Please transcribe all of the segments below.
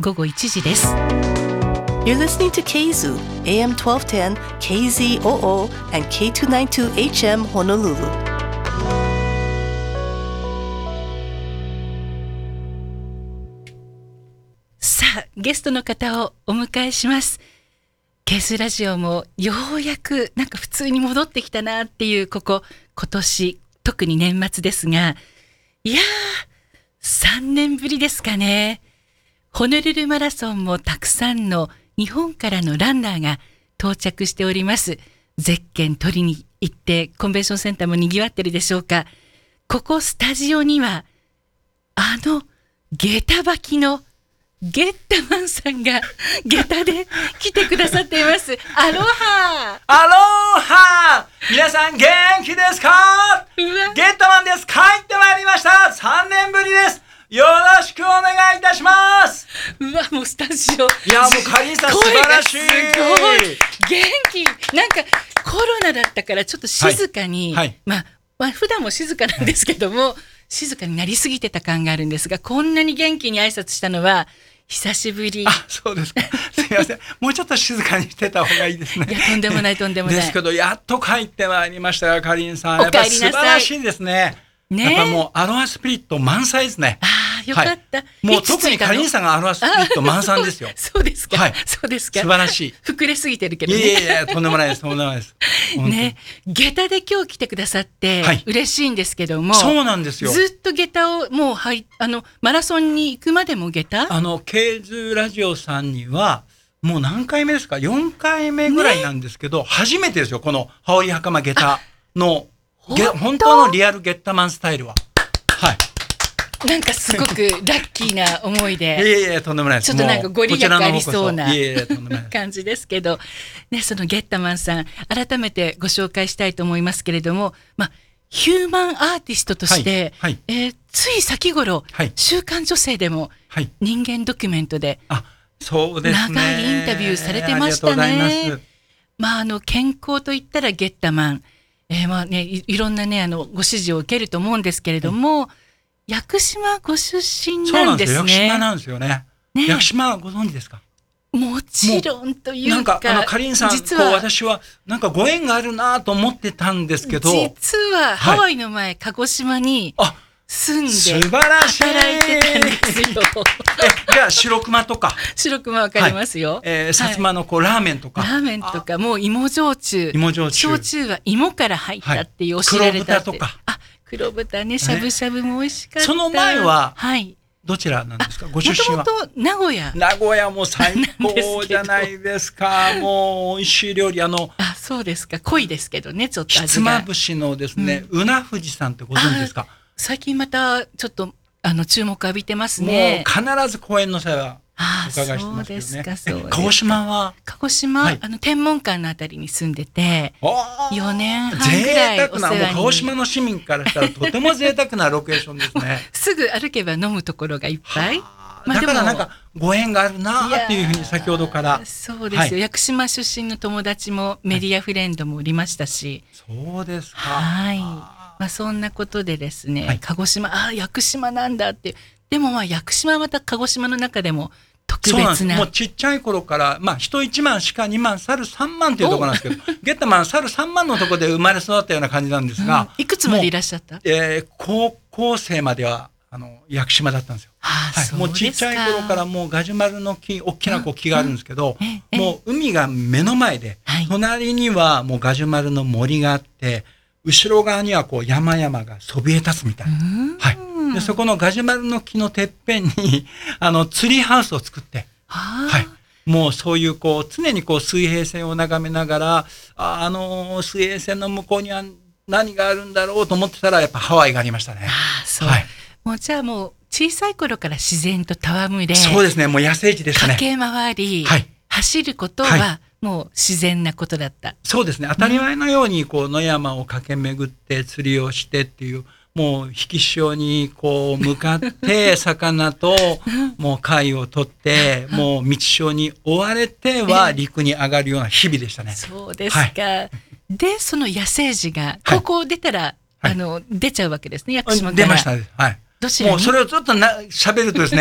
午後1時です。 You're listening to KZOO, AM 1210, KZOO, and K292HM Honolulu. さあ、ゲストの方をお迎えします。ケースラジオもようやくなんか普通に戻ってきたなっていう今年特に年末ですが、いやー3年ぶりですかね。ホノルルマラソンもたくさんの日本からのランナーが到着しております。ゼッケン取りに行ってコンベンションセンターも賑わってるでしょうか。ここスタジオには下駄履きのゲッタマンさんが下駄で来てくださっています。アロハアロハ、皆さん元気ですか？ゲッタマンです。帰ってまいりました。3年ぶりです。よろしくお願いいたします。 うわ、もうスタジオ、 いや、もうカリンさん素晴らしい。 すごい元気。なんかコロナだったからちょっと静かに、まあ普段も静かなんですけども、静かになりすぎてた感があるんですが、こんなに元気に挨拶したのは久しぶり。 そうですか。すいません。もうちょっと静かにしてた方がいいですね。 いや、とんでもないとんでもない。 ですけど、やっと帰ってまいりましたよ、カリンさん。やっぱり素晴らしいですね。やっぱもうアロハスピリット満載ですね。 よかった。 もう特にカリンさんがアロハスピリット満載ですよ。 そうですか。そうですか。 素晴らしい。 膨れすぎてるけどね。 いやいや、とんでもないです。とんでもないです。 ね、下駄で今日来てくださって嬉しいんですけども、 そうなんですよ。 ずっと下駄をもうマラソンに行くまでも下駄？ ケーズラジオさんにはもう何回目ですか？4回目ぐらいなんですけど、初めてですよ、この羽織袴下駄の本当のリアルゲッタマンスタイルは。はい。 なんかすごくラッキーな思いで。 いやとんでもないです。 ちょっとなんかご利益ありそうなとんでもない感じですけど、ね、そのゲッタマンさん、改めてご紹介したいと思いますけれども、ヒューマンアーティストとして、つい先頃、週刊女性でも人間ドキュメントで、 そうですね、 長いインタビューされてましたね。健康といったらゲッタマン、いろんなね、ご指示を受けると思うんですけれども、屋久島ご出身なんですね。 そうなんですよ。屋久島なんですよね。屋久島ご存知ですか？ もちろんというか、 なんかカリンさん、実は私はなんかご縁があるなと思ってたんですけど、 実はハワイの前、鹿児島に住んで素晴らしい働いてたんですよ。 じゃあ白熊とか。 白熊わかりますよ。 薩摩のラーメンとか。 ラーメンとか、もう芋焼酎。焼酎は芋から入ったっていう教えられたって。 黒豚とか。 黒豚ね、しゃぶしゃぶも美味しかった。 その前は、どちらなんですか？ご出身は。 もともと名古屋。 名古屋も最高じゃないですか。もう美味しい料理。 そうですか。濃いですけどね、ちょっと味が。 ひつまぶしのですね、うな富士さんってご存知ですか？ 最近またちょっと注目浴びてますね。 もう必ず公演の際はお伺いしてますけどね。 そうですか。 鹿児島は？ 鹿児島、天文館のあたりに住んでて、4年半ぐらいお世話に。 もう鹿児島の市民からしたらとても贅沢なロケーションですね。 すぐ歩けば飲むところがいっぱい。 だからなんかご縁があるなっていうふうに先ほどから。 そうですよ。屋久島出身の友達もメディアフレンドもおりましたし。 そうですか。 はい。そんなことでですね、鹿児島、屋久島なんだって。でも屋久島はまた鹿児島の中でも特別な。 もうちっちゃい頃から、人1万鹿2万猿3万っていうところなんですけど、ゲッタマン猿3万のところで生まれ育ったような感じなんですが。 いくつまでいらっしゃった？ 高校生までは屋久島だったんですよ。もうちっちゃい頃からもうガジュマルの木、大きな木があるんですけど、もう海が目の前で、隣にはもうガジュマルの森があって、後ろ側には山々がそびえ立つみたいな。でそこのガジュマルの木のてっぺんにツリーハウスを作って、もうそういう常に水平線を眺めながら、水平線の向こうには何があるんだろうと思ってたら、やっぱハワイがありましたね。 もうじゃあもう小さい頃から自然と戯れ。 そうですね、もう野生児でしたね。 駆け回り、走ることはもう自然なことだった。 そうですね、当たり前のように野山を駆け巡って釣りをしてっていう、もう引き潮に向かって魚ともう貝を取ってもう満ち潮に追われては陸に上がるような日々でしたね。 そうですか。でその野生児が高校出たら、出ちゃうわけですね、屋久島から。 出ましたね。どちらに？もうそれをずっと喋るとですね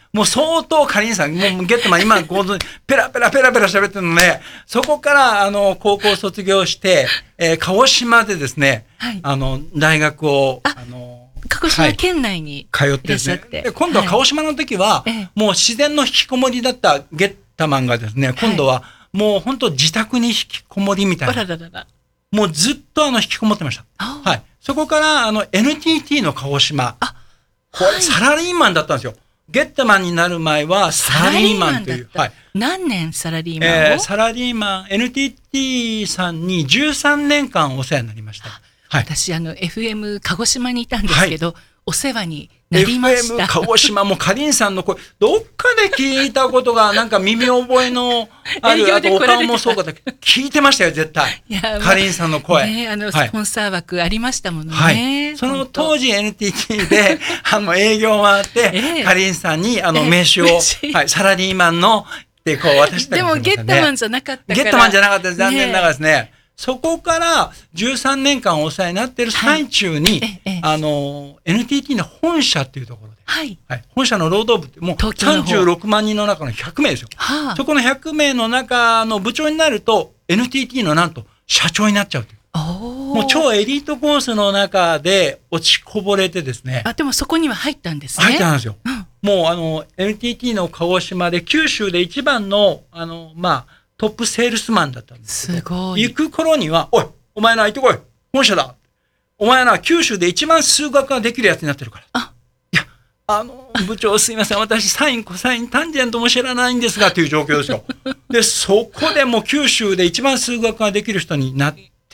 もう相当かりんさん、もうゲットマン今、ペラペラ喋ってるので、そこから、高校卒業して、鹿児島でですね、はい、大学を、 鹿児島県内に、 通ってですね。で今度は鹿児島の時は、もう自然の引きこもりだったゲッタマンがですね、今度は、もう本当自宅に引きこもりみたいな。もうずっと引きこもってました。はい。そこから、NTT の鹿児島。これ、サラリーマンだったんですよ。ゲッタマンになる前は、サラリーマンという。はい。 何年サラリーマンをサラリーマン、NTT さんに13年間お世話になりました。はい。 私、FM 鹿児島にいたんですけど、お世話になりました。 FM 鹿児島もかりんさんの声、どっかで聞いたことが、なんか耳覚えのある、あとお顔もそうかだけど、聞いてましたよ、絶対。かりんさんの声。 ね、スポンサー枠ありましたものね。 はい。その当時 NTT で、営業回って、かりんさんに、名刺を、はい、サラリーマンの、ってこう渡したりしてましたね。 でも、ゲッタマンじゃなかったから。 ゲッタマンじゃなかったです。残念ながらですね。そこから13年間お世話になっている最中に、NTT の本社っていうところで、はいはい、本社の労働部ってもう36万人の中の100名ですよ。そこの100名の中の部長になると NTT のなんと社長になっちゃうという。もう超エリートコースの中で落ちこぼれてですね。 でもそこには入ったんですね。 入ったんですよ。もうNTT の鹿児島で九州で一番のトップセールスマンだったんですけど。 すごい。 行く頃には、おい、お前な、行ってこい。本社だ。お前な、九州で一番数学ができるやつになってるから。いや、部長すいません。私、サイン、コサイン、タンジェントも知らないんですが、っていう状況ですよ。で、そこでもう九州で一番数学ができる人になって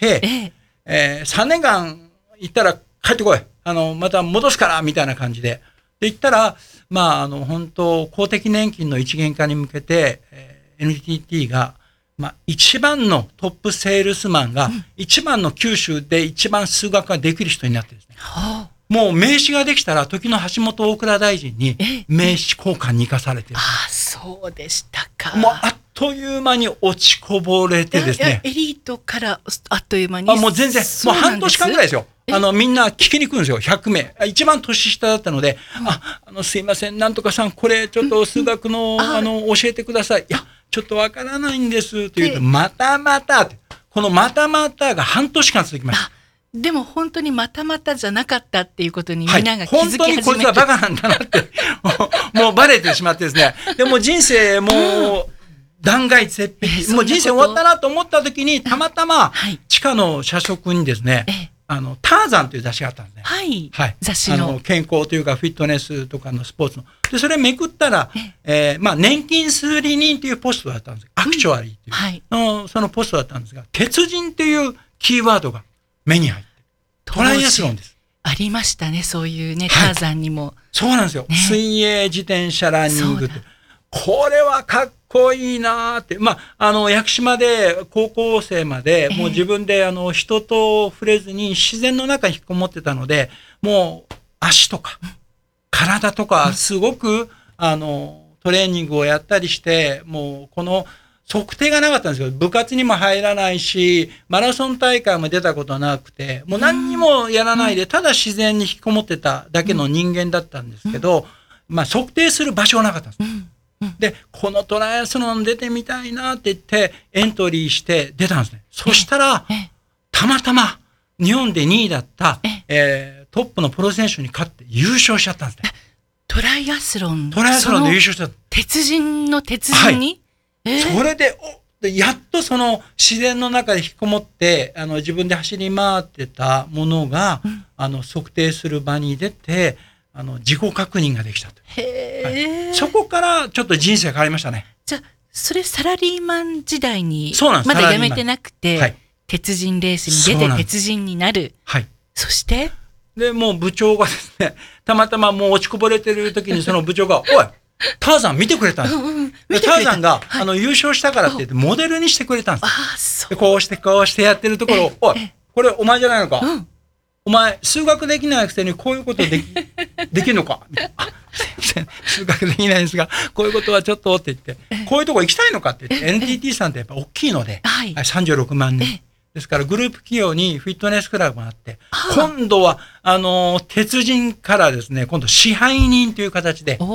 、3年間行ったら帰ってこい。また戻すから、みたいな感じで。で、行ったら、本当公的年金の一元化に向けて、NTT が、一番のトップセールスマンが、一番の九州で一番数学ができる人になってですね。もう名刺ができたら、時の橋本大蔵大臣に名刺交換に生かされてる。 そうでしたか。 もうあっという間に落ちこぼれてですね。 エリートからあっという間に。 もう全然、もう半年間ぐらいですよ。みんな聞きに来るんですよ、100名。一番年下だったので、すいません、なんとかさん、これちょっと数学の、教えてください。いや、ちょっとわからないんです、と言うと、またまたって、このまたまたが半年間続きました。 でも本当にまたまたじゃなかったっていうことにみんなが気づき始めて、 本当にこいつはバカなんだなって、もうバレてしまってですね。でも人生もう、断崖絶壁、もう人生終わったなと思った時に、たまたま地下の社食にですね、ターザンという雑誌があったんですね。 はい。雑誌の。 健康というかフィットネスとかのスポーツの。で、それめくったら、年金数理人というポストだったんです。アクチュアリーという、はい、そのポストだったんですが、鉄人というキーワードが目に入って、トライアスロンです。 ありましたね、そういうね、ターザンにも。 そうなんですよ。水泳、自転車、ランニングって。これはかっこいいなーって。屋久島で高校生まで、もう自分で人と触れずに自然の中に引きこもってたので、もう足とか、体とか、すごく、トレーニングをやったりして、もうこの測定がなかったんですよ。部活にも入らないし、マラソン大会も出たことなくて、もう何にもやらないで、ただ自然に引きこもってただけの人間だったんですけど、測定する場所がなかったんです。で、このトライアスロン出てみたいなって言ってエントリーして出たんですね。そしたら、たまたま日本で2位だった、トップのプロ選手に勝って優勝しちゃったんですね。 トライアスロンで優勝した。 鉄人の鉄人に、 それで、やっとその自然の中で引きこもって、自分で走り回ってたものが、測定する場に出て、自己確認ができたと。そこからちょっと人生変わりましたね。 じゃあ、それサラリーマン時代に、 まだ辞めてなくて、鉄人レースに出て鉄人になる。そしてで、もう部長がですね、たまたまもう落ちこぼれてる時にその部長が、おい、ターザン見てくれたんです。ターザンが、優勝したからって言ってモデルにしてくれたんです。でこうしてやってるところを、おい、これお前じゃないのか。お前、数学できないくせにこういうことできるのかみたいな。すいません、数学できないんですが、こういうことはちょっとって言って、こういうとこ行きたいのかって言って、NTT さんってやっぱ大きいので、36万人。ですから、グループ企業にフィットネスクラブがあって、今度は、鉄人からですね、今度支配人という形で、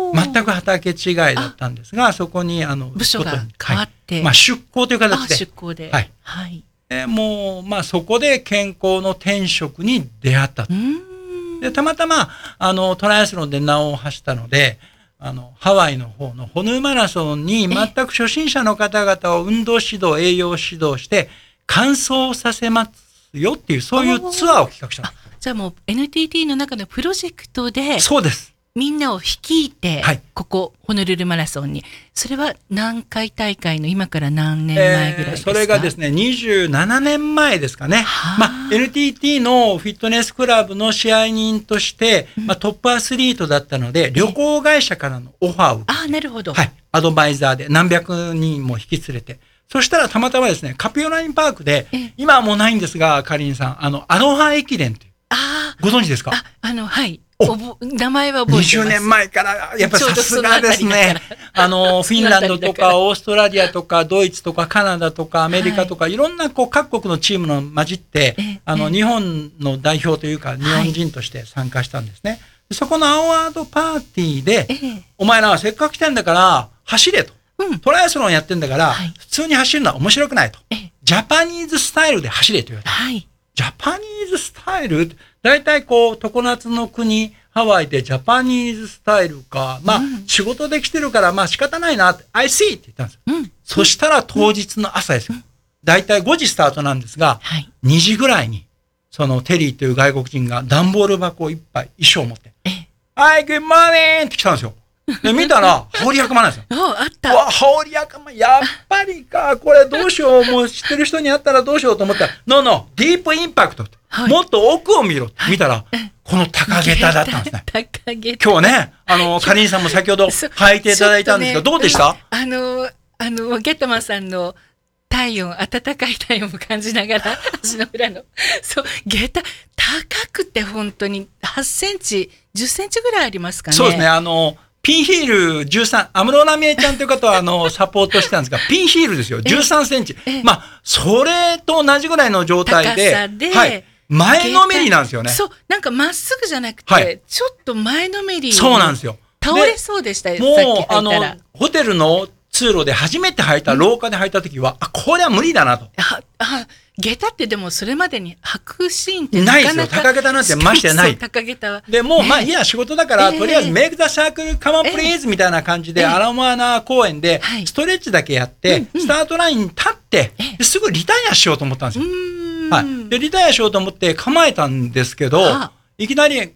全く畑違いだったんですが、そこに部署が変わって、 出向という形で。 出向で。 はい。もう、そこで健康の転職に出会ったと。で、たまたま、トライアスロンで名を馳したので、ハワイの方のホヌーマラソンに全く初心者の方々を運動指導、栄養指導して、完走させますよっていう、そういうツアーを企画した。 じゃあもう NTT の中のプロジェクトで。 そうです。 みんなを率いて、ここ、ホノルルマラソンに。それは何回大会の今から何年前ぐらいですか？ それがですね、27年前ですかね。NTT のフィットネスクラブの支配人として、トップアスリートだったので、旅行会社からのオファーを受けて。 なるほど。 アドバイザーで何百人も引き連れて。そしたらたまたまですね、カピオラインパークで、今はもうないんですが、かりんさん、アロハ駅伝っていう。ご存知ですか？ はい。名前は覚えてます。 20年前から、やっぱりさすがですね。フィンランドとか、オーストラリアとか、ドイツとか、カナダとか、アメリカとか、いろんな各国のチームの混じって、日本の代表というか、日本人として参加したんですね。そこのアワードパーティーで、お前らはせっかく来てんだから、走れと。トライアスロンやってんだから、普通に走るのは面白くないと。ジャパニーズスタイルで走れと言われた。ジャパニーズスタイル、大体常夏の国、ハワイでジャパニーズスタイルか、仕事で来てるから、仕方ないなって、I see って言ったんですよ。そしたら当日の朝ですよ。大体5時スタートなんですが、2時ぐらいに、そのテリーという外国人が段ボール箱いっぱい衣装を持って、はい、good morning って来たんですよ。で、見たら、羽織袴なんですよ。 あった。 羽織袴、やっぱりか、これどうしよう、もう知ってる人に会ったらどうしようと思ったら、No, ディープインパクト。もっと奥を見ろ。見たら、この高下駄だったんですね。 高下駄。 今日ね、かりんさんも先ほど履いていただいたんですが、どうでした？ ゲットマンさんの体温、暖かい体温を感じながら、足の裏の。そう、下駄、高くて本当に8センチ、10センチぐらいありますかね。 そうですね、ピンヒール13、安室奈美恵ちゃんという方はサポートしてたんですが、ピンヒールですよ、13センチ。それと同じぐらいの状態で、前のめりなんですよね。 そう、なんかまっすぐじゃなくて、ちょっと前のめり。 そうなんですよ。 倒れそうでしたよ、 もう、ホテルの通路で初めて履いた、廊下で履いた時は、これは無理だなと。 下駄ってでもそれまでに履くシーンってないですよ。高下駄なんてましてない。 高下駄は。 で、もういいや、仕事だから、とりあえず、メイクザサークルカモンプリーズみたいな感じで、アラモアナ公園で、ストレッチだけやって、スタートラインに立って、すぐリタイアしようと思ったんですよ。で、リタイアしようと思って構えたんですけど、いきなり、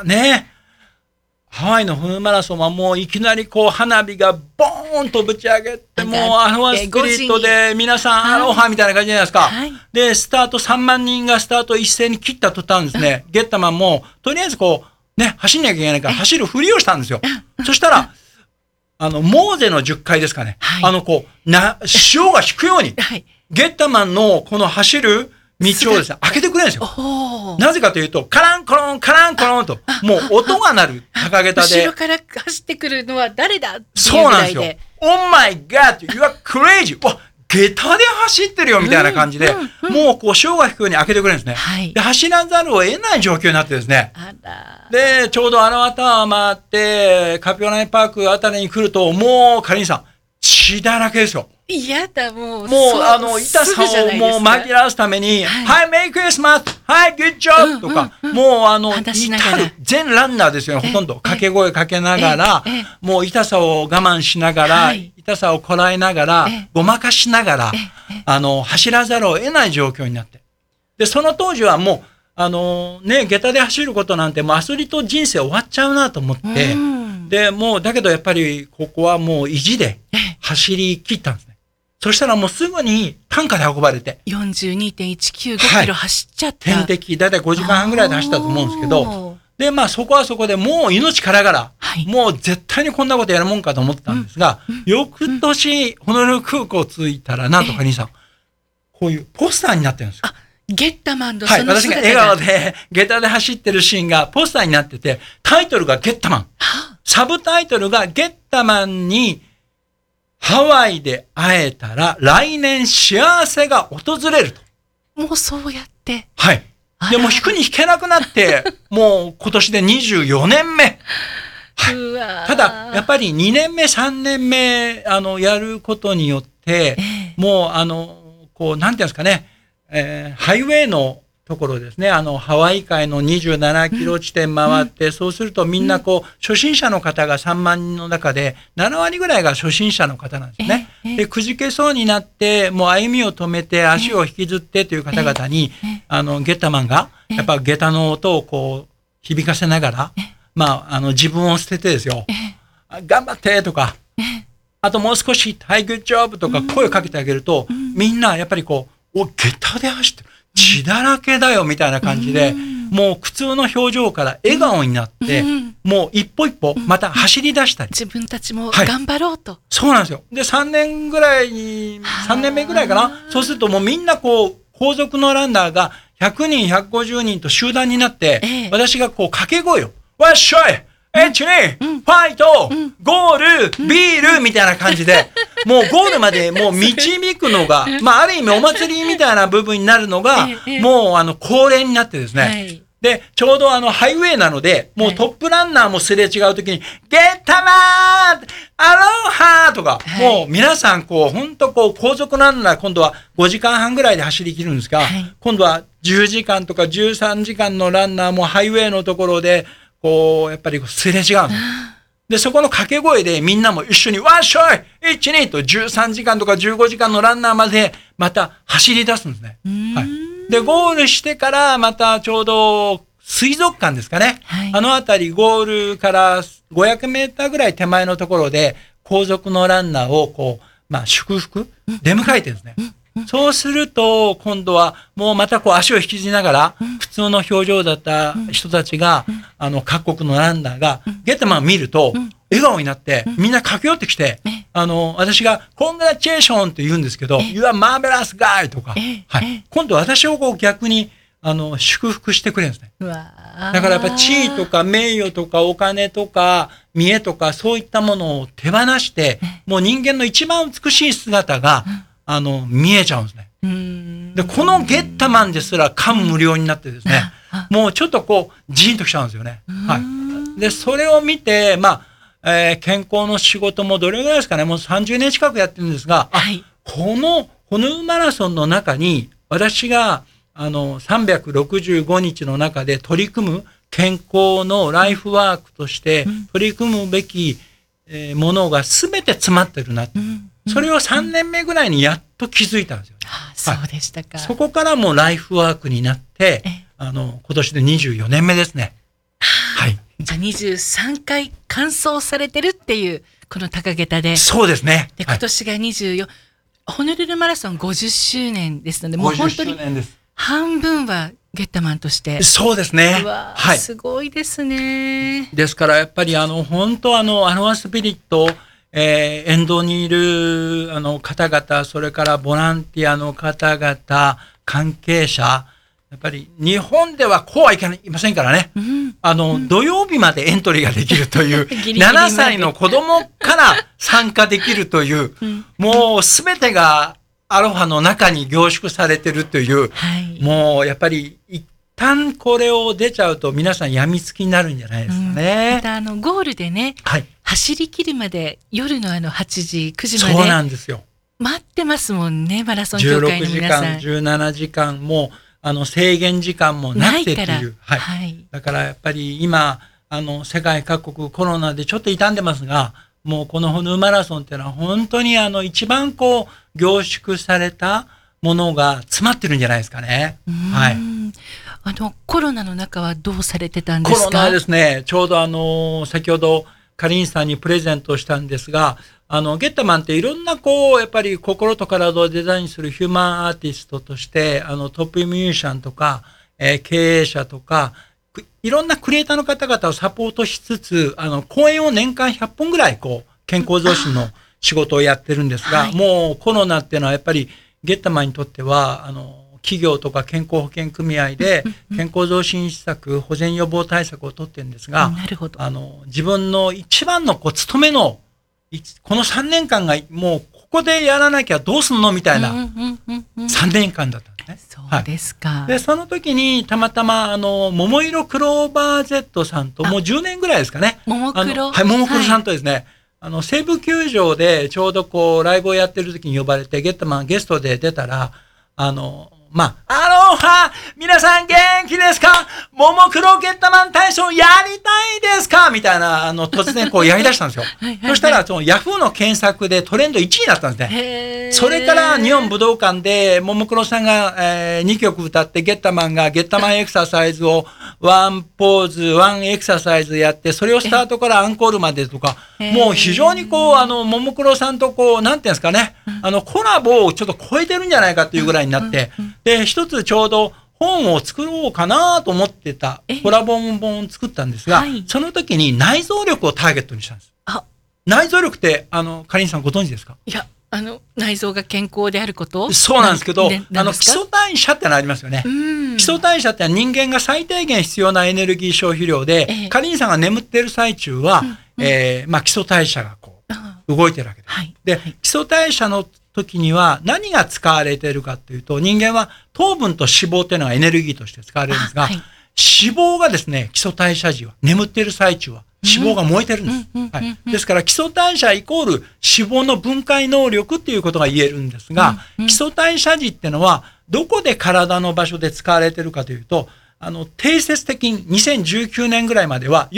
ハワイのフルマラソンはもういきなり花火がボーンとぶち上げて、もうアロハストリートで皆さんアロハみたいな感じじゃないですか。で、スタート3万人がスタート一斉に切った途端ですね、ゲッタマンもとりあえず走んなきゃいけないから走るふりをしたんですよ。そしたら、モーゼの10回ですかね。潮が引くように、ゲッタマンのこの走る道をですね、開けてくれるんですよ。なぜかというと、カランコロン、カランコロンと、もう音が鳴る高下駄で。 後ろから走ってくるのは誰だっていうそうなんですよ。Oh my God, you are crazy! 下駄で走ってるよみたいな感じで、もう潮が引くように開けてくれるんですね。で、走らざるを得ない状況になってですね。で、ちょうどアラワタワー回って、カピオラインパークあたりに来ると、もうカリンさん、血だらけですよ。 嫌だ、もう。 痛さをもう紛らわすために、はい、メイクリスマス、はい、グッジョブとか、もう全ランナーですよね、ほとんど。掛け声かけながら、もう痛さを我慢しながら、痛さをこらえながら、ごまかしながら、走らざるを得ない状況になって。で、その当時はもう、下駄で走ることなんて、もうアスリート人生終わっちゃうなと思って、で、もう、だけどやっぱり、ここはもう意地で走り切ったんですね。そしたらもうすぐに担架で運ばれて。 42.195 キロ走っちゃった。 点滴、だいたい5時間半ぐらいで走ったと思うんですけど、で、そこはそこでもう命からがら、もう絶対にこんなことやるもんかと思ったんですが、翌年、ホノルル空港着いたら、なんとか兄さん、こういうポスターになってるんですよ。 ゲッタマンのその姿が、私が笑顔で下駄で走ってるシーンがポスターになってて、タイトルがゲッタマン。サブタイトルがゲッタマンにハワイで会えたら来年幸せが訪れると。 もうそうやって。 はい。でも引くに引けなくなって、もう今年で24年目。 はい、ただやっぱり2年目3年目やることによって、もうこうなんていうんですかね、ハイウェイのところですね、ハワイ海の27キロ地点回って、そうするとみんなこう初心者の方が3万人の中で7割ぐらいが初心者の方なんですね。でくじけそうになってもう歩みを止めて足を引きずってという方々にゲッタマンがやっぱ下駄の音をこう響かせながら、自分を捨ててですよ、頑張ってとか、あともう少しはいグッジョブとか声をかけてあげると、みんなやっぱりこう下駄で走ってる血だらけだよみたいな感じで、もう苦痛の表情から笑顔になって、もう一歩一歩また走り出したり、 自分たちも頑張ろうと、 そうなんですよ。で3年目ぐらいかな、そうするともうみんなこう後続のランナーが100人150人と集団になって、私がこう掛け声をわっしょい1、2、ファイト、ゴール、ビールみたいな感じで、もうゴールまでもう導くのが、ある意味お祭りみたいな部分になるのが、もう恒例になってですね。で、ちょうどハイウェイなので、もうトップランナーもすれ違うときに、ゲッタマーアロハとか、もう皆さんこう、ほんとこう、後続ランナー今度は5時間半ぐらいで走り切るんですが、今度は10時間とか13時間のランナーもハイウェイのところで、こう、やっぱりすれ違うんです。で、そこの掛け声でみんなも一緒に、わっしょい !1、2 と13時間とか15時間のランナーまでまた走り出すんですね。はい。で、ゴールしてからまたちょうど水族館ですかね。あのあたりゴールから500メーターぐらい手前のところで後続のランナーをこう、祝福出迎えてるんですね。そうすると、今度はもうまたこう足を引きずりながら、普通の表情だった人たちが、各国のランナーが、ゲッタマンを見ると、笑顔になって、みんな駆け寄ってきて、私が、コングラチュエーションって言うんですけど、You are marvelous guy とか、はい。今度私をこう逆に、祝福してくれるんですね。だからやっぱ地位とか名誉とかお金とか見栄とかそういったものを手放して、もう人間の一番美しい姿が、見えちゃうんですね。で、このゲッタマンですら感無量になってですね、もうちょっとこう、ジーンときちゃうんですよね。はい。で、それを見て、健康の仕事もどれぐらいですかね、もう30年近くやってるんですが、このホノルルマラソンの中に、私が、365日の中で取り組む健康のライフワークとして取り組むべきものが全て詰まってるなって。それを3年目ぐらいにやっと気づいたんですよ。 そうでしたか。 そこからもうライフワークになって、今年で24年目ですね。はい。 じゃあ23回完走されてるっていう、この高下駄で。 そうですね。 で、今年が24、ホノルルマラソン50周年ですので、もう本当に半分はゲッタマンとして。 そうですね。 はい。すごいですね。 ですからやっぱり本当アロハスピリット、沿道にいる方々、それからボランティアの方々、関係者、やっぱり日本ではこうはいけませんからね。土曜日までエントリーができるという、7歳の子供から参加できるという、もうすべてがアロハの中に凝縮されてるという、もうやっぱり一旦これを出ちゃうと皆さん病みつきになるんじゃないですかね。 またゴールでね、走り切るまで夜の8時、9時まで。 そうなんですよ。 待ってますもんね、マラソン協会の皆さん。 16時間、17時間も、制限時間もなくてっていう。だからやっぱり今、世界各国コロナでちょっと傷んでますが、もうこのホノルルマラソンっていうのは本当に一番こう凝縮されたものが詰まってるんじゃないですかね。はい。 コロナの中はどうされてたんですか？ コロナはですね、ちょうど先ほどカリンさんにプレゼントしたんですが、ゲッタマンっていろんなこう、やっぱり心と体をデザインするヒューマンアーティストとして、トップミュージシャンとか、経営者とか、いろんなクリエイターの方々をサポートしつつ、講演を年間100本ぐらい、こう、健康増進の仕事をやってるんですが、もうコロナっていうのはやっぱり、ゲッタマンにとっては、企業とか健康保険組合で健康増進施策、保全予防対策を取ってるんですが、自分の一番のこう務めのこの3年間がもうここでやらなきゃどうすんのみたいな3年間だった。 ね。 そうですか。 で、その時にたまたま、桃色クローバー Z さんと、もう10年ぐらいですかね。 桃黒。 はい、桃黒さんとですね、西武球場でちょうどライブをやってる時に呼ばれて、ゲッタマンゲストで出たら、アロハ皆さん元気ですか？ももクロゲッタマン体操やりたいですか？みたいな、突然やり出したんですよ。そしたら、ヤフーの検索でトレンド1位になったんですね。それから日本武道館で、ももクロさんが、2曲歌って、ゲッタマンがゲッタマンエクササイズをワンポーズ、ワンエクササイズやって、それをスタートからアンコールまでとか、もう非常にももクロさんとなんていうんですかね、コラボをちょっと超えてるんじゃないかっていうぐらいになって、で、一つちょうど本を作ろうかなと思ってたコラボ本を作ったんですが、その時に内臓力をターゲットにしたんです。内臓力って、かりんさんご存知ですか？ いや、内臓が健康であること？ そうなんですけど、基礎代謝ってのありますよね。基礎代謝って人間が最低限必要なエネルギー消費量で、かりんさんが眠っている最中は、基礎代謝が動いてるわけです。で、基礎代謝の時には何が使われているかというと、人間は糖分と脂肪というのがエネルギーとして使われるんですが、脂肪がですね、基礎代謝時は、眠っている最中は脂肪が燃えてるんです。ですから基礎代謝イコール脂肪の分解能力っていうことが言えるんですが、基礎代謝時ってのはどこで体の場所で使われているかというと、定説的に2019年ぐらいまでは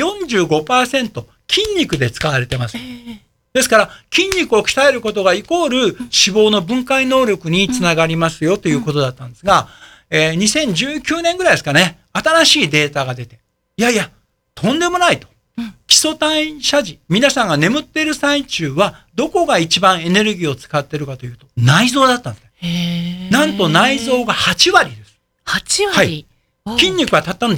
45% 筋肉で使われてます。ですから筋肉を鍛えることがイコール脂肪の分解能力につながりますよということだったんですが、2019年ぐらいですかね、新しいデータが出て、いやいや、とんでもないと。基礎代謝時、皆さんが眠っている最中はどこが一番エネルギーを使っているかというと、内臓だったんですね。なんと内臓が8割です。 8割、 はい、筋肉はたったの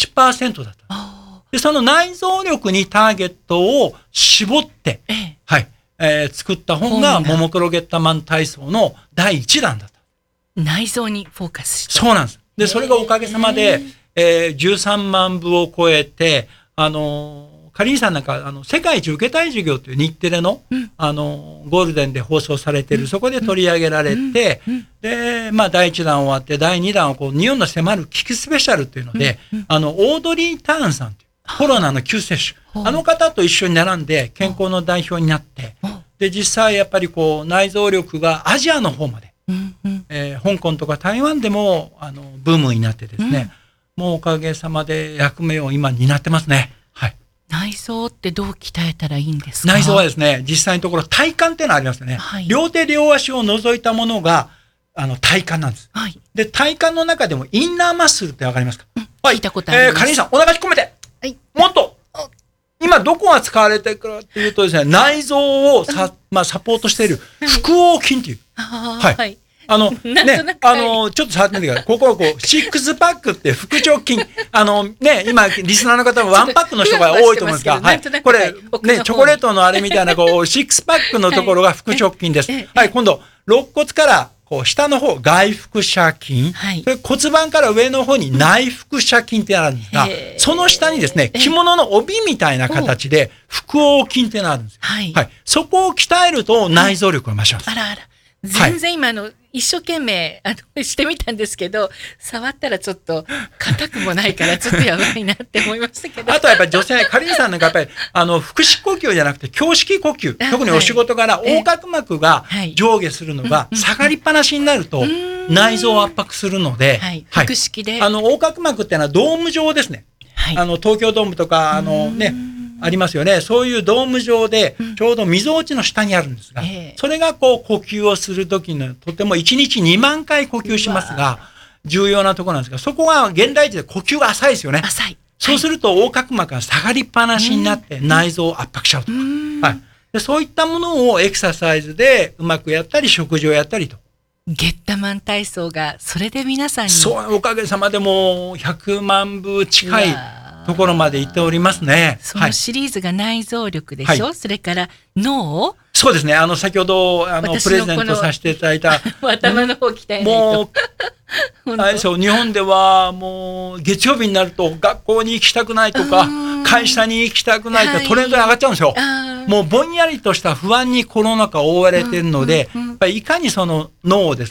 18% だった。で、その内臓力にターゲットを絞って、作った本がももクロゲッタマン体操の第1弾だった。 内臓にフォーカスして。 そうなんです。で、それがおかげさまで、13万部を超えて、かりんさんなんか、世界一受けたい授業という日テレの、ゴールデンで放送されている、そこで取り上げられて、で、第1弾終わって、第2弾を日本の迫る危機スペシャルというので、オードリー・ターンさんという、コロナの急接種、あの方と一緒に並んで健康の代表になって、で、実際やっぱり内臓力がアジアの方まで、香港とか台湾でも、ブームになってですね、もうおかげさまで役目を今担ってますね。はい。 内臓ってどう鍛えたらいいんですか？ 内臓はですね、実際のところ体幹っていうのがありますよね。両手両足を除いたものが、体幹なんです。で、体幹の中でもインナーマッスルってわかりますか？ 聞いたことあります。 かりんさん、お腹引っ込めて。もっと今どこが使われてるかというとですね、内臓をサポートしている腹横筋っていう。はい。ちょっと触ってみてください。ここシックスパックって腹直筋。今、リスナーの方もワンパックの人が多いと思うんですが、はい。これ、チョコレートのあれみたいな、シックスパックのところが腹直筋です。はい、今度、肋骨から、下の方、外腹斜筋。それ骨盤から上の方に内腹斜筋ってあるんですが、その下にですね、着物の帯みたいな形で、腹横筋ってあるんです。はい。そこを鍛えると内臓力が増します。 あらあら。全然今一生懸命してみたんですけど、触ったらちょっと硬くもないからちょっとやばいなって思いましたけど。 あとはやっぱり女性、かりんさんなんかやっぱり腹式呼吸じゃなくて胸式呼吸、特にお仕事柄横隔膜が上下するのが下がりっぱなしになると内臓を圧迫するので、 腹式で横隔膜ってのはドーム状ですね。東京ドームとかありますよね。そういうドーム状で、ちょうど溝落ちの下にあるんですが、それが呼吸をするときの、とても1日2万回呼吸しますが、重要なところなんですが、そこが現代人で呼吸が浅いですよね。 浅い。 そうすると横隔膜が下がりっぱなしになって内臓を圧迫しちゃうと。はい。で、そういったものをエクササイズでうまくやったり、食事をやったりと。 ゲッタマン体操が、それで皆さんに。 そう、おかげさまでもう100万部近い。ところまで行っておりますね。 そのシリーズが内臓力でしょ、それから脳。 そうですね。先ほどプレゼントさせていただいた頭の方鍛えないと。 もうあれですよ、日本ではもう月曜日になると学校に行きたくないとか会社に行きたくないとかトレンドに上がっちゃうんですよ。もうぼんやりとした不安にコロナ禍覆われているので、やっぱりいかにその脳をですね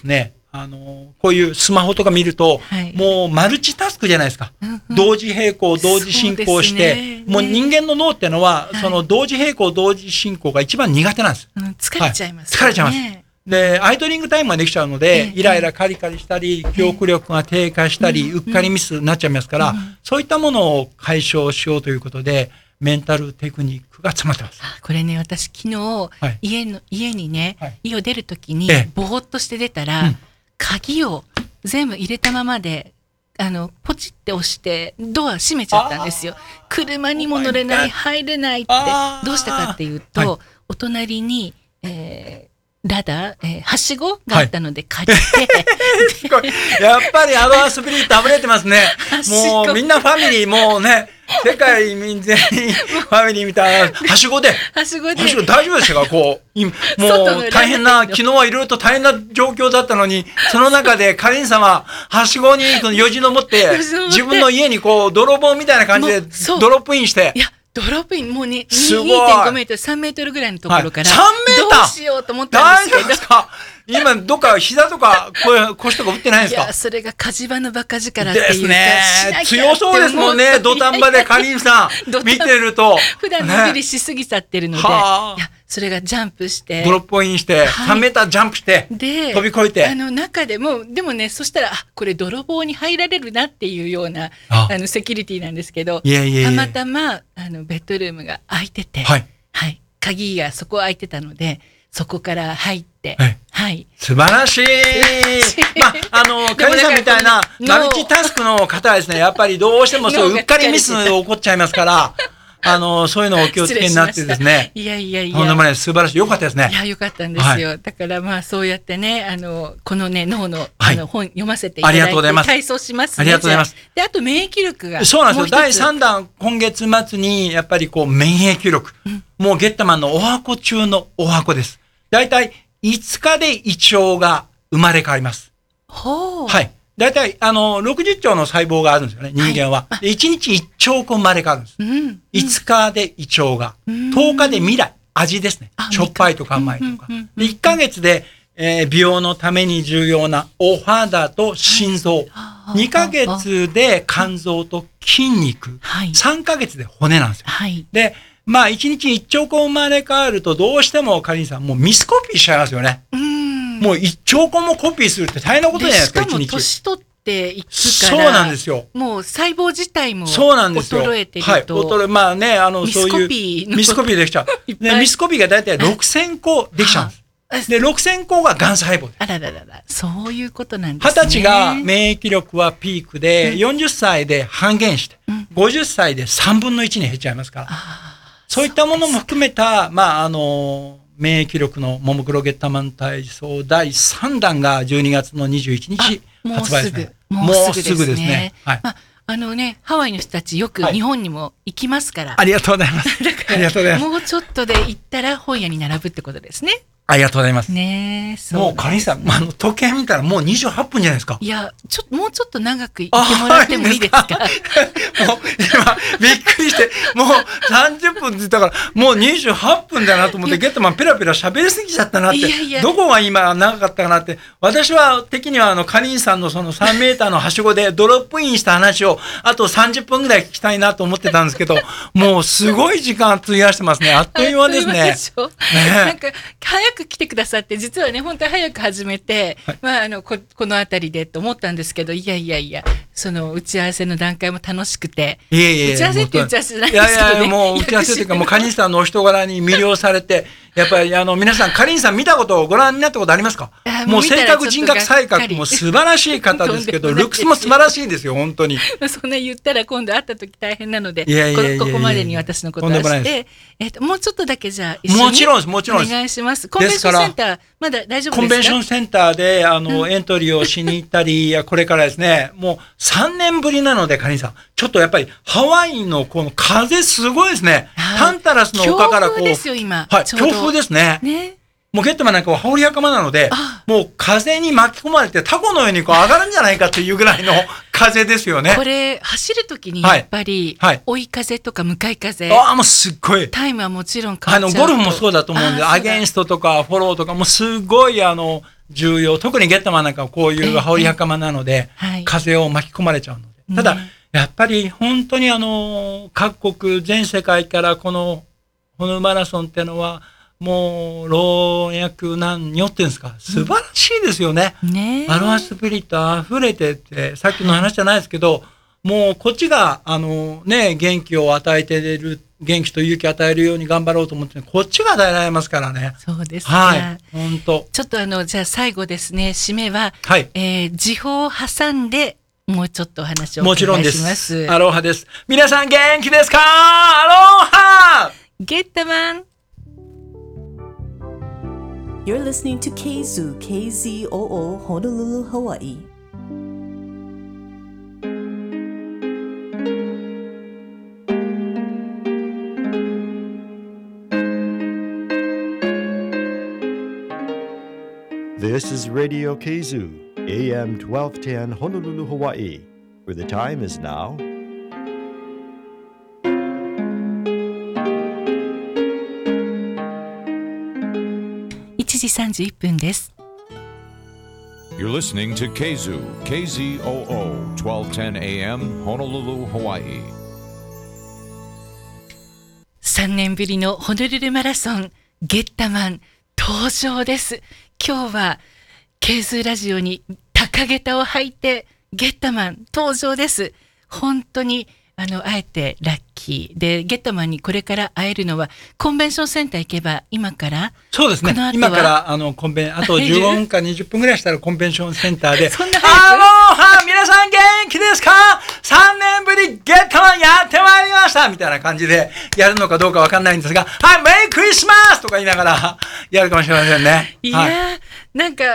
こういうスマホとか見ると、もうマルチタスクじゃないですか。同時並行、同時進行して、もう人間の脳ってのは、その同時並行、同時進行が一番苦手なんです。 疲れちゃいます。 疲れちゃいます。で、アイドリングタイムができちゃうので、イライラカリカリしたり、記憶力が低下したり、うっかりミスになっちゃいますから、そういったものを解消しようということで、メンタルテクニックが詰まってます。 これね、私昨日、家にね、家を出るときに、ぼーっとして出たら、鍵を全部入れたままで、ポチって押してドア閉めちゃったんですよ。車にも乗れない、入れないって。どうしたかっていうと、お隣に、ラダー、はしごがあったので借りて、 すごい。やっぱりスピリット溢れてますね。もうみんなファミリー、もうね、世界民全員ファミリーみたいな、はしごで。大丈夫でしたか？もう大変な、昨日はいろいろと大変な状況だったのに、その中でカリン様、はしごによじ登って、自分の家に泥棒みたいな感じでドロップインして。 ドロップイン、もうね、2.5 メートル、3メートルぐらいのところから、 3メーターどうしようと思ったんですけど。 大丈夫ですか？今、どっか膝とか腰とか打ってないんですか？ いや、それが火事場のバカ力っていうか、 ですね。強そうですもんね、土壇場でカリンさん、見てると。 普段のんびりしすぎちゃってるので、いや、それがジャンプして。 ドロップインして、3メータージャンプして、飛び越えて。 中でも、でもね、そしたら、これ泥棒に入られるなっていうような、セキュリティなんですけど、たまたま、ベッドルームが開いてて、鍵がそこ開いてたので、そこから入って、 素晴らしい。カリンさんみたいなマルチタスクの方はですね、やっぱりどうしてもうっかりミス起こっちゃいますから、そういうのをお気をつけになってですね。 いや。 とんでもない、素晴らしい。よかったですね。 いや、よかったんですよ。だからそうやってね、このね、脳の、本読ませていただいて、体操しますね。 ありがとうございます。 で、あと免疫力が。 そうなんですよ。第3弾、今月末に、やっぱり免疫力。もうゲッタマンのお箱中のお箱です。だいたい5日で胃腸が生まれ変わります。だいたい60兆の細胞があるんですよね、人間は。1日1兆個生まれ変わるんです。5日で胃腸が。10日で未来、味ですね。しょっぱいとか甘いとか。1ヶ月で、美容のために重要なお肌と心臓。2ヶ月で肝臓と筋肉。3ヶ月で骨なんですよ。で、1日1兆個生まれ変わるとどうしてもカリンさんもうミスコピーしちゃいますよね。もう1兆個もコピーするって大変なことじゃないですか、1日。 しかも年取っていくから。 そうなんですよ。 もう細胞自体も衰えてると。そういうミスコピーできちゃう。で、ミスコピーがだいたい6000個できちゃうんです。で、6000個が癌細胞です。 あらららら、そういうことなんですね。 20歳が免疫力はピークで、40歳で半減して、50歳で3分の1に減っちゃいますから。そういったものも含めた、免疫力のももクロゲッタマン体操第3弾が12月の21日発売ですね。 もうすぐですね。ハワイの人たちよく日本にも行きますから。 ありがとうございます。 ありがとうございます。もうちょっとで行ったら本屋に並ぶってことですね。 ありがとうございます。 ねえ、 もうカリンさん、時計見たらもう28分じゃないですか。 いや、もうちょっと長くいてもらってもいいですか？もう、 今、びっくりして、もう30分って言ったから、もう28分だなと思って、ゲットマンペラペラ喋りすぎちゃったなって、どこが今長かったかなって、私は的にはカリンさんのその3メーターのはしごでドロップインした話を、あと30分ぐらい聞きたいなと思ってたんですけど、もうすごい時間費やしてますね。あっという間ですね。 なんか、早く来てくださって、実はね、本当に早く始めて、このあたりでと思ったんですけど、いや、その打ち合わせの段階も楽しくて、打ち合わせって打ち合わせじゃないですけどね。 もう打ち合わせというか、もうカリンさんのお人柄に魅了されて、やっぱり皆さん、カリンさん見たことをご覧になったことありますか？もう性格、人格、才覚も素晴らしい方ですけど、ルックスも素晴らしいですよ、本当に。 そんな言ったら今度会った時大変なので、ここまでに私のことはして、もうちょっとだけじゃあ一緒にお願いします。コンベンションセンター、まだ大丈夫ですか？ コンベンションセンターで、エントリーをしに行ったり、これからですね、もう3年ぶりなので、カリンさん、ちょっとやっぱりハワイのこの風すごいですね。タンタラスの丘からこう。 強風ですよ、今。 強風ですね。もうゲットマンなんかは羽織袴なので、もう風に巻き込まれてタコのようにこう上がるんじゃないかっていうぐらいの風ですよね。 これ、走るときにやっぱり、追い風とか向かい風。 もうすっごい。 タイムはもちろん変わっちゃう。 ゴルフもそうだと思うんで、アゲンストとかフォローとかもすごい重要。特にゲッタマンなんかはこういう羽織袴なので、風を巻き込まれちゃうので。ただ、やっぱり本当に各国全世界からこのホノルルマラソンってのはもう老若男女っていうんですか、素晴らしいですよね。アロハスピリット溢れてて、さっきの話じゃないですけど、もうこっちが元気を与えてる、元気と勇気を与えるように頑張ろうと思って、こっちが与えられますからね。 そうですか。 はい。本当。 ちょっとじゃあ最後ですね、締めは、時報を挟んで、もうちょっとお話をお願いします。もちろんです。 アロハです。皆さん元気ですか？アロハ！ ゲッタマン。 You're listening to KZOO, KZOO, Honolulu, Hawaii. This is Radio KZOO, AM 1210 Honolulu, Hawaii, where the time is now 1時31分です。 You're listening to KZOO, KZOO, 1210 AM, Honolulu, Hawaii. 3年ぶりのホノルルマラソン、ゲッタマン登場です。今日はKZOOラジオに高下駄を履いてゲッタマン登場です。本当にあえてラッキーで、ゲッタマンにこれから会えるのはコンベンションセンター行けば今から。 そうですね。今からあと15分か20分ぐらいしたらコンベンションセンターでそんなアロハ皆さん元気ですか？ 3 年ぶりゲッタマンやってまいりましたみたいな感じでやるのかどうかわかんないんですが、はい、メリークリスマスとか言いながらやるかもしれませんね。 いやなんか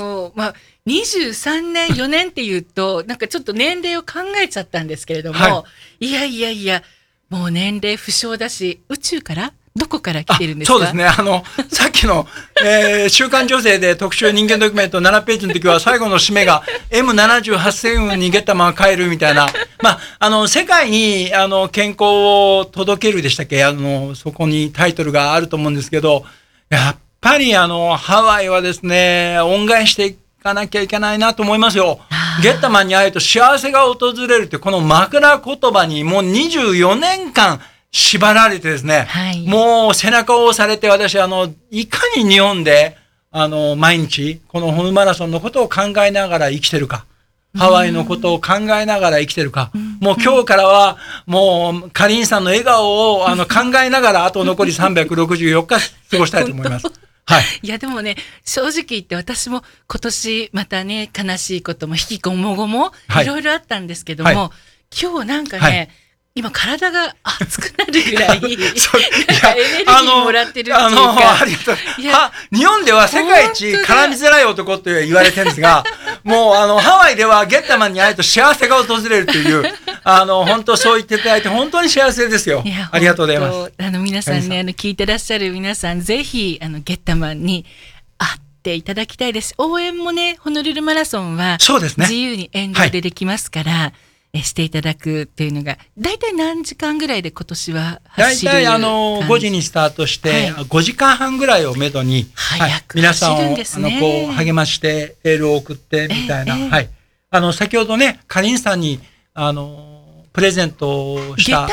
23年4年っていうとなんかちょっと年齢を考えちゃったんですけれども、いやもう年齢不詳だし、宇宙からどこから来てるんですか？ そうですね。さっきの、週刊女性で特集人間ドキュメント7ページの時は最後の締めが M78 星雲にゲッタマンが帰るみたいな。世界に健康を届けるでしたっけ？そこにタイトルがあると思うんですけど、やっぱりハワイはですね、恩返していかなきゃいけないなと思いますよ。ゲッタマンに会えると幸せが訪れるってこの枕言葉にもう24年間縛られてですね、もう背中を押されて、私いかに日本で毎日このホノルルマラソンのことを考えながら生きてるか、ハワイのことを考えながら生きてるか、もう今日からはもうカリンさんの笑顔を考えながらあと残り364日過ごしたいと思います。 いやでもね、正直言って私も今年またね、悲しいことも引きこもごもいろいろあったんですけども、今日なんかね、今体が熱くなるぐらいなんかエネルギーもらってるっていうか、 ありがとう。日本では世界一絡みづらい男って言われてるんですが、もうハワイではゲッタマンに会えると幸せが訪れるという本当そう言っていただいて本当に幸せですよ。ありがとうございます。 皆さんね、聞いてらっしゃる皆さん、ぜひゲッタマンに会っていただきたいです。応援もね、ホノルルマラソンは自由に沿道でできますから、していただくっていうのが、だいたい何時間ぐらいで今年は走る感じ？だいたい5時にスタートして、5時間半ぐらいをめどに、皆さんを励ましてエールを送ってみたいな、先ほどね、カリンさんにプレゼントをした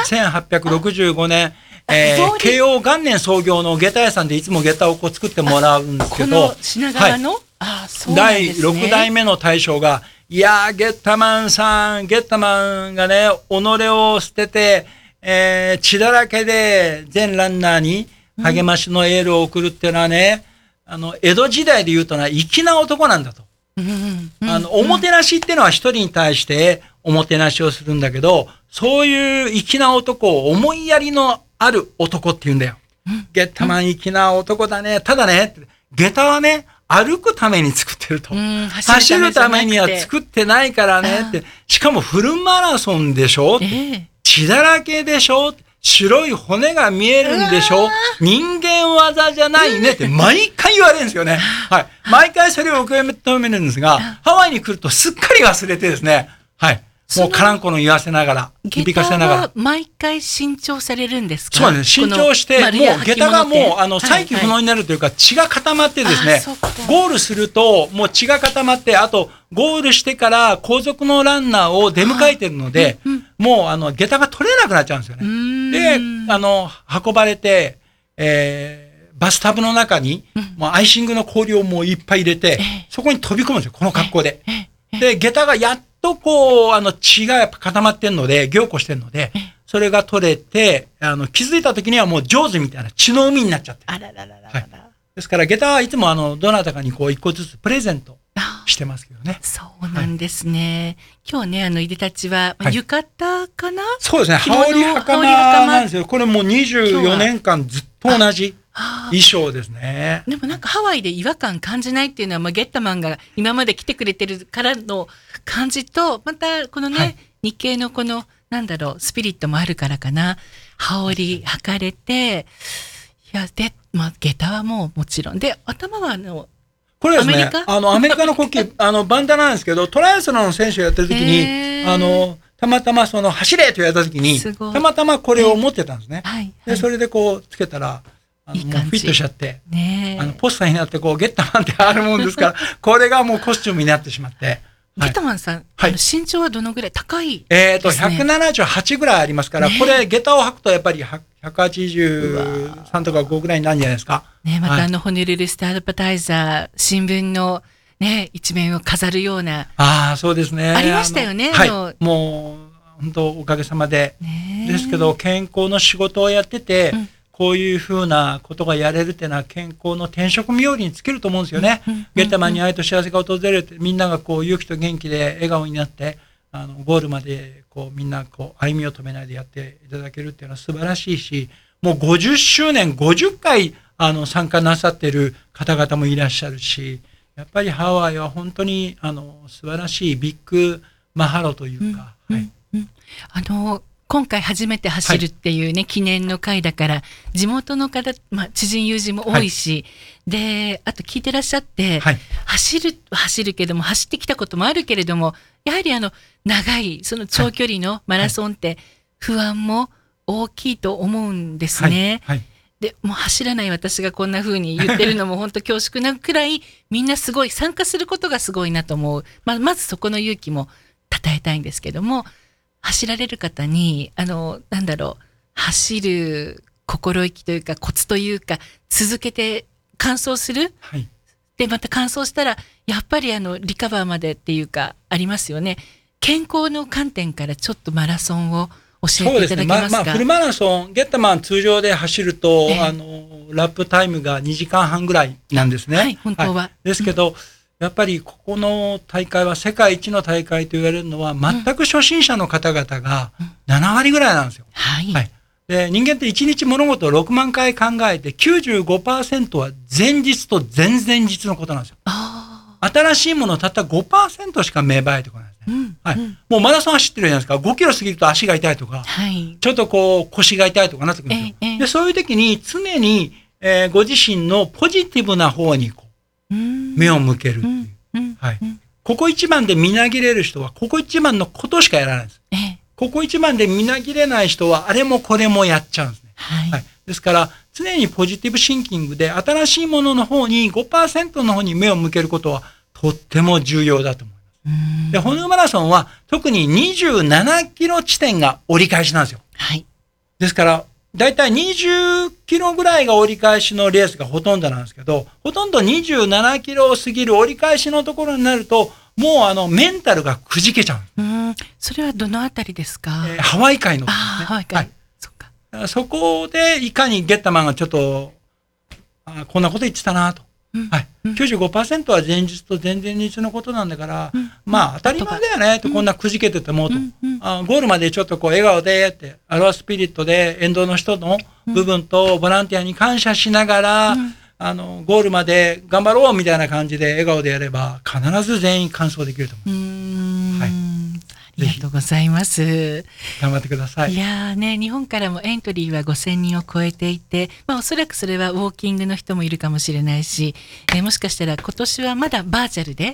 1865年慶応元年創業の下駄屋さんでいつも下駄を作ってもらうんですけど、 この品川の、そうなんですね、 第6代目の大将が、いやー、ゲッタマンさん、ゲッタマンがね、己を捨てて、血だらけで全ランナーに励ましのエールを送るっていうのはね、江戸時代で言うと粋な男なんだと。おもてなしっていうのは一人に対しておもてなしをするんだけど、そういう粋な男を思いやりのある男って言うんだよ。ゲッタマン粋な男だね。ただね、下駄はね、歩くために作ってると。走るためには作ってないからねって。しかもフルマラソンでしょ、血だらけでしょ、白い骨が見えるんでしょ、人間技じゃないねって毎回言われるんですよね。毎回それを受け止めるんですが、ハワイに来るとすっかり忘れてですね。 もうカランコの言わせながら、響かせながら。 下駄は毎回新調されるんですか？ そうですね。新調して、もう下駄がもう、再起不能になるというか、血が固まってですね、ゴールすると、もう血が固まって、あと、ゴールしてから後続のランナーを出迎えてるので、もう、下駄が取れなくなっちゃうんですよね。で、運ばれて、バスタブの中に、もうアイシングの氷をもういっぱい入れて、そこに飛び込むんですよ、この格好で。で、下駄がやっとこう、血がやっぱ固まってんので、凝固してんので、それが取れて、気づいた時にはもう上手みたいな血の海になっちゃって。 あららららら。 はい、ですから、下駄はいつもどなたかにこう、一個ずつプレゼントしてますけどね。 そうなんですね。今日ね、いでたちは、浴衣かな？ そうですね。羽織袴なんですよ。これもう24年間ずっと同じ衣装ですね。 でもなんかハワイで違和感感じないっていうのは、ゲッタマンが今まで来てくれてるからの感じと、またこのね、日系のこの、スピリットもあるからかな。羽織履かれて、いや、で、下駄はもうもちろん。で、頭はこれですね、アメリカの国旗、バンダナなんですけど、トライアスロンの選手をやってる時に、たまたま走れと言われた時に、たまたまこれを持ってたんですね。で、それでこうつけたら、もうフィットしちゃって、ポスターになってこう、ゲッタマンってあるもんですから、これがもうコスチュームになってしまって。 ゲッタマンさん、身長はどのぐらい高い 178ぐらいありますから、これ、下駄を履くとやっぱり183とか5ぐらいになるんじゃないですか。 ね、またホノルルスターアドバタイザー、新聞のね、一面を飾るような。 ああ、そうですね。 ありましたよね。 はい。もう、本当おかげさまで。ですけど、健康の仕事をやってて、こういうふうなことがやれるっていうのは健康の転職冥利に尽きると思うんですよね。ゲッタマンに会えると幸せが訪れるって、みんながこう勇気と元気で笑顔になって、ゴールまでこうみんなこう歩みを止めないでやっていただけるっていうのは素晴らしいし、もう50周年、50回参加なさっている方々もいらっしゃるし、やっぱりハワイは本当に素晴らしいビッグマハロというか、 今回初めて走るっていうね、記念の会だから、地元の方、知人友人も多いし、で、あと聞いてらっしゃって、走るけども、走ってきたこともあるけれども、やはり長い、その長距離のマラソンって不安も大きいと思うんですね。で、もう走らない私がこんな風に言ってるのも本当恐縮なくらい、みんなすごい、参加することがすごいなと思う。まずそこの勇気も称えたいんですけども、走られる方に、走る心意気というか、コツというか、続けて完走する。で、また完走したら、やっぱりリカバーまでっていうか、ありますよね。健康の観点からちょっとマラソンを教えていただけますか？ そうですね。フルマラソン、ゲッタマン通常で走ると、ラップタイムが2時間半ぐらいなんですね。 本当は。 ですけど、やっぱりここの大会は世界一の大会と言われるのは、全く初心者の方々が7割ぐらいなんですよ。で、人間って1日物事を6万回考えて 95% は前日と前々日のことなんですよ。新しいものたった 5% しか芽生えてこないですね。もうマラソン走ってるじゃないですか。5キロ過ぎると足が痛いとか、ちょっとこう腰が痛いとかなってくるんですよ。で、そういう時に常に、ご自身のポジティブな方に目を向けるっていう。ここ一番でみなぎれる人は、ここ一番のことしかやらないんです。ここ一番でみなぎれない人は、あれもこれもやっちゃうんですね。ですから、常にポジティブシンキングで、新しいものの方に 5% の方に目を向けることは、とっても重要だと思います。で、ホノルルマラソンは、特に27キロ地点が折り返しなんですよ。ですから、だいたい20キロぐらいが折り返しのレースがほとんどなんですけど、ほとんど27キロを過ぎる折り返しのところになると、もうメンタルがくじけちゃう。 それはどのあたりですか？ ハワイ海のですね。 ハワイ海。 そこでいかにゲッタマンがちょっと、こんなこと言ってたなと。95% は前日と前々日のことなんだから、当たり前だよねと、こんなくじけててもと。ゴールまでちょっとこう笑顔でって、アロアスピリットで沿道の人の部分とボランティアに感謝しながら、ゴールまで頑張ろうみたいな感じで笑顔でやれば、必ず全員完走できると思います。 ありがとうございます。 頑張ってください。 いやーね、日本からもエントリーは5000人を超えていて、おそらくそれはウォーキングの人もいるかもしれないし、もしかしたら今年はまだバーチャルで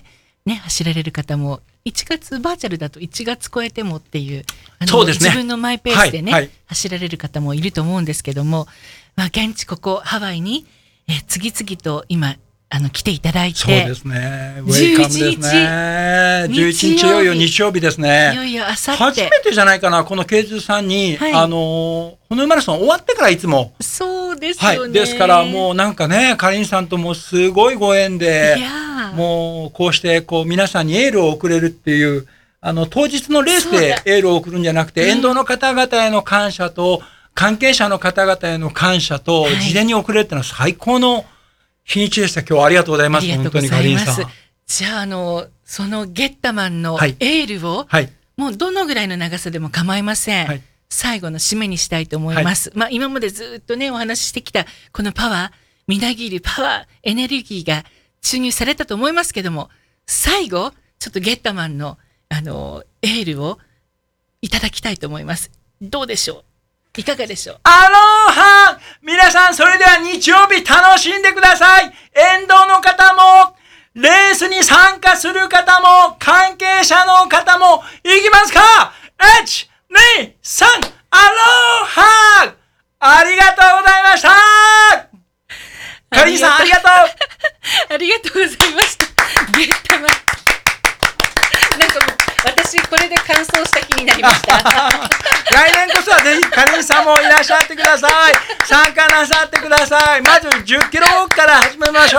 ね、走られる方も1月バーチャルだと1月超えてもっていうそうですね、 自分のマイペースでね、走られる方もいると思うんですけども、現地ここハワイに、次々と今来ていただいて、 そうですね、ウェイカムですね。11日いよいよ日曜日ですね。 いよいよあさって初めてじゃないかな、このケイズさんに、ホノルルマラソン終わってからいつも。 そうですよね。 ですからもうなんかね、かりんさんともすごいご縁で、もうこうして皆さんにエールを送れるっていう、当日のレースでエールを送るんじゃなくて、沿道の方々への感謝と、関係者の方々への感謝と、事前に送れるっていうのは最高の日にちでした。今日はありがとうございます。本当にかりんさん。 じゃあそのゲッタマンのエールを、もうどのぐらいの長さでも構いません。最後の締めにしたいと思います。今までずっとね、お話ししてきた、このパワー、みなぎるパワー、エネルギーが注入されたと思いますけども、最後、ちょっとゲッタマンの、エールをいただきたいと思います。どうでしょう？いかがでしょう？ アロハ！皆さん、それでは日曜日楽しんでください。沿道の方も、レースに参加する方も、関係者の方も、行きますか？ 1、2、3、アロハ！ありがとうございました！かりんさん、ありがとうありがとうございました。ゲッタマン。なんかもう、私これで完走した気になりました。 来年こそはぜひかりんさんもいらっしゃってください。参加なさってください。まず10キロから始めましょう。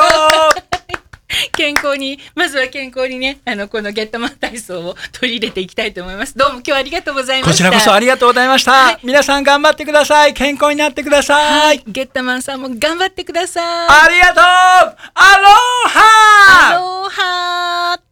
まずは健康にね、このゲッタマン体操を取り入れていきたいと思います。どうも今日はありがとうございました。 こちらこそありがとうございました。皆さん頑張ってください。健康になってください。 ゲッタマンさんも頑張ってください。 ありがとう。アロハ！ アロハ！